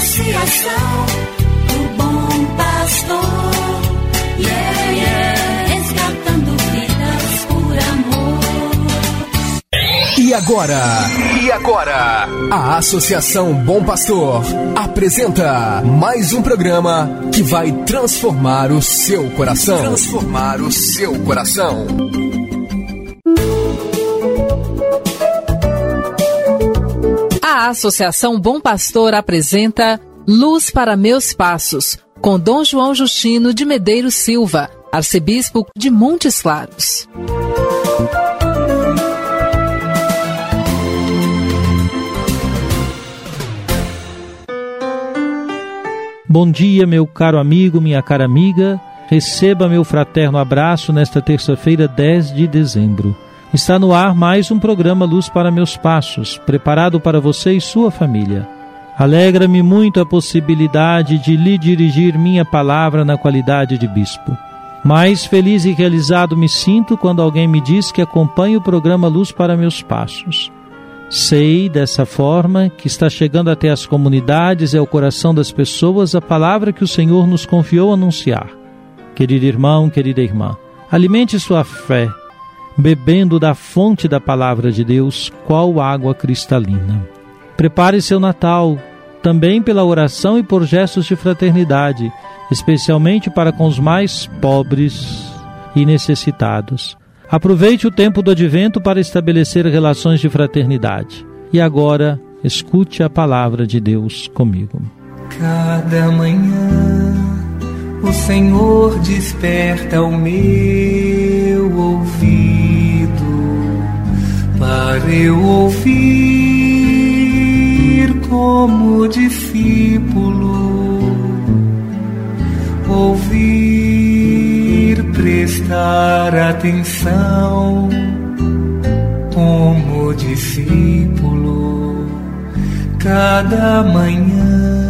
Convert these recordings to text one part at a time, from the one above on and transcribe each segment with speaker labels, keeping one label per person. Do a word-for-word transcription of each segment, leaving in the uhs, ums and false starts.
Speaker 1: Associação do Bom Pastor, yeah, yeah, resgatando vidas por amor.
Speaker 2: E agora, e agora, a Associação Bom Pastor apresenta mais um programa que vai transformar o seu coração. Transformar o seu coração.
Speaker 3: A Associação Bom Pastor apresenta Luz para Meus Passos, com Dom João Justino de Medeiros Silva, arcebispo de Montes Claros.
Speaker 4: Bom dia, meu caro amigo, minha cara amiga. Receba meu fraterno abraço nesta terça-feira, dez de dezembro. Está no ar mais um programa Luz para Meus Passos, preparado para você e sua família. Alegra-me muito a possibilidade de lhe dirigir minha palavra na qualidade de bispo. Mais feliz e realizado me sinto quando alguém me diz que acompanha o programa Luz para Meus Passos. Sei, dessa forma, que está chegando até as comunidades e ao coração das pessoas a palavra que o Senhor nos confiou anunciar. Querido irmão, querida irmã, alimente sua fé, bebendo da fonte da palavra de Deus, qual água cristalina. Prepare seu Natal, também pela oração e por gestos de fraternidade, especialmente para com os mais pobres e necessitados. Aproveite o tempo do advento para estabelecer relações de fraternidade. E agora, escute a palavra de Deus comigo.
Speaker 5: Cada manhã o Senhor desperta o meu ouvido para eu ouvir como discípulo, ouvir, prestar atenção como discípulo cada manhã.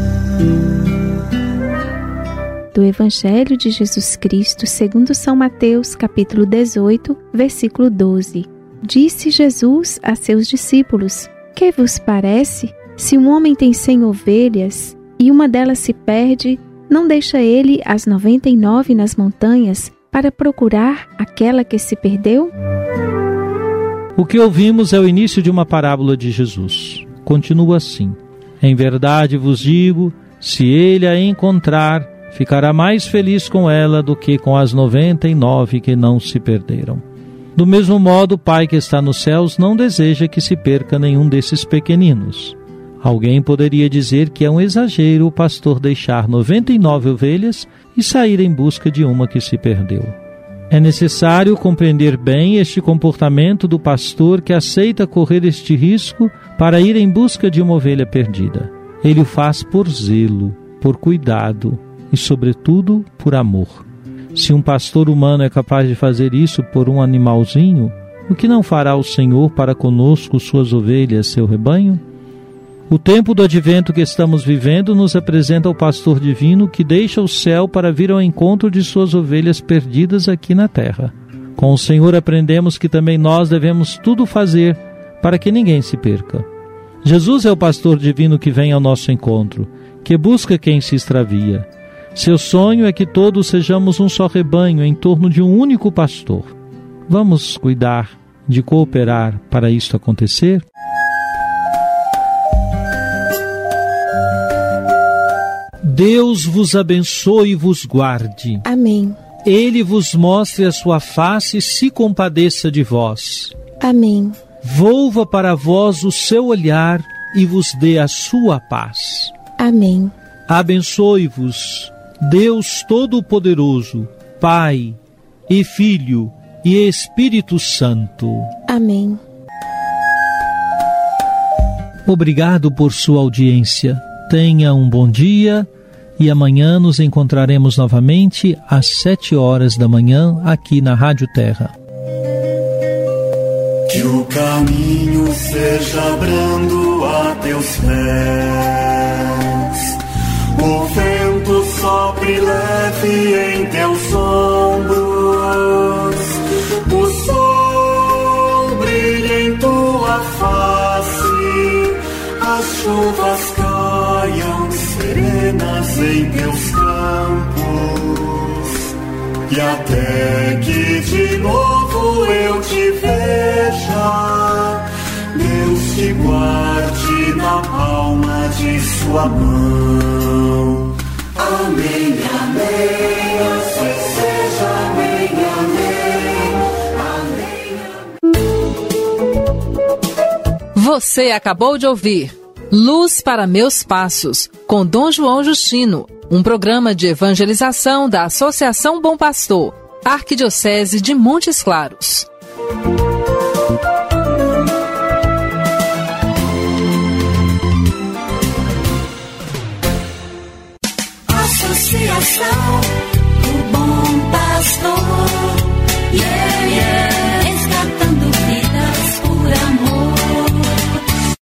Speaker 6: Do Evangelho de Jesus Cristo segundo São Mateus, capítulo dezoito, versículo doze. Disse Jesus a seus discípulos: que vos parece, se um homem tem cem ovelhas e uma delas se perde, não deixa ele as noventa e nove nas montanhas para procurar aquela que se perdeu?
Speaker 4: O que ouvimos é o início de uma parábola de Jesus. Continua assim: em verdade vos digo, se ele a encontrar, ficará mais feliz com ela do que com as noventa e nove que não se perderam. Do mesmo modo, o Pai que está nos céus não deseja que se perca nenhum desses pequeninos. Alguém poderia dizer que é um exagero o pastor deixar noventa e nove ovelhas e sair em busca de uma que se perdeu. É necessário compreender bem este comportamento do pastor que aceita correr este risco para ir em busca de uma ovelha perdida. Ele o faz por zelo, por cuidado e, sobretudo, por amor. Se um pastor humano é capaz de fazer isso por um animalzinho, o que não fará o Senhor para conosco, suas ovelhas, seu rebanho? O tempo do advento que estamos vivendo nos apresenta o pastor divino que deixa o céu para vir ao encontro de suas ovelhas perdidas aqui na terra. Com o Senhor aprendemos que também nós devemos tudo fazer para que ninguém se perca. Jesus é o pastor divino que vem ao nosso encontro, que busca quem se extravia. Seu sonho é que todos sejamos um só rebanho em torno de um único pastor. Vamos cuidar de cooperar para isto acontecer? Deus vos abençoe e vos guarde.
Speaker 6: Amém.
Speaker 4: Ele vos mostre a sua face e se compadeça de vós.
Speaker 6: Amém.
Speaker 4: Volva para vós o seu olhar e vos dê a sua paz.
Speaker 6: Amém.
Speaker 4: Abençoe-vos Deus Todo-Poderoso, Pai e Filho e Espírito Santo.
Speaker 6: Amém.
Speaker 4: Obrigado por sua audiência. Tenha um bom dia e amanhã nos encontraremos novamente às sete horas da manhã aqui na Rádio Terra.
Speaker 7: Que o caminho seja brando a teus pés, o vento sopre leve em teus ombros, o sol brilhe em tua face, as chuvas caiam sempre. penas em teus campos, e até que de novo eu te veja, Deus te guarde na palma de sua mão. Amém, amém, assim seja, amém, amém,
Speaker 3: amém. Você acabou de ouvir Luz para Meus Passos, com Dom João Justino, um programa de evangelização da Associação Bom Pastor, Arquidiocese de Montes Claros.
Speaker 1: Associação do Bom Pastor.